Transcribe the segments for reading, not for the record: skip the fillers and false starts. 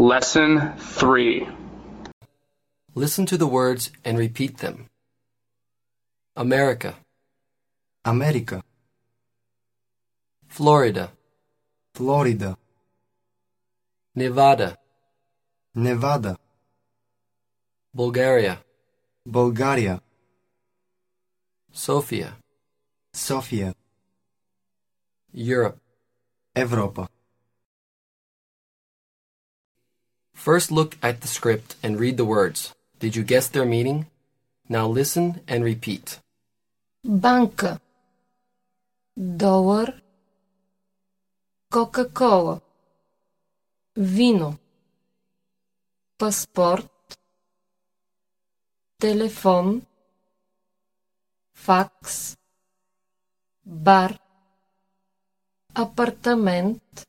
Lesson 3. Listen to the words and repeat them. America, America, Florida, Florida, Nevada, Nevada, Bulgaria, Bulgaria, Sofia, Sofia, Europe. Европа. First look at the script and read the words. Did you guess their meaning? Now listen and repeat. Банка, долар, Кока-кола, вино, паспорт, телефон, факс, бар, апартамент,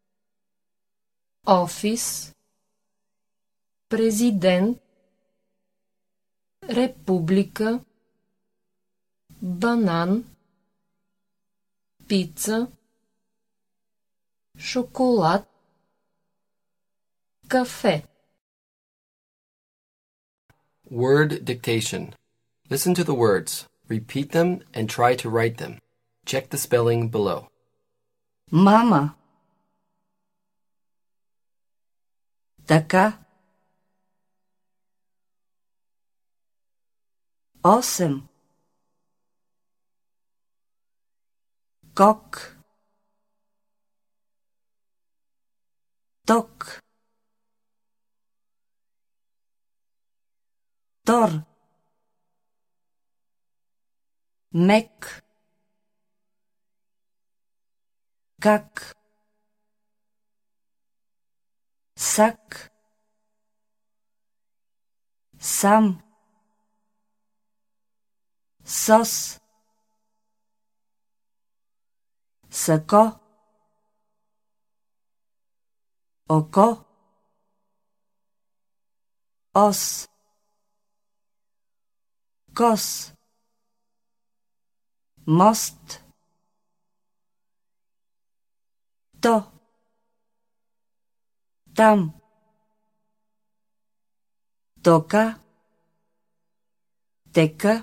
офис, президент, република, банан, пица, шоколад, кафе. Word dictation. Listen to the words, repeat them, and try to write them. Check the spelling below. Мама. Така. 8. Кок. Ток. Тор. Мек. Как. Сак. Сам. Сос. Сако. Око. Ос. Кос. Мост. То. Там. Тока. Тека.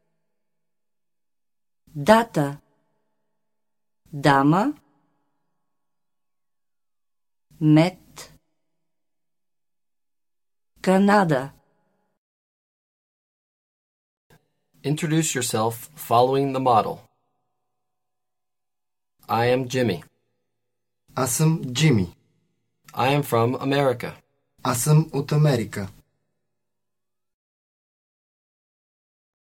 Дата. Дама. Мед. Канада. Introduce yourself following the model. I am Jimmy. Аз съм Джими. I am from America. Аз съм от Америка.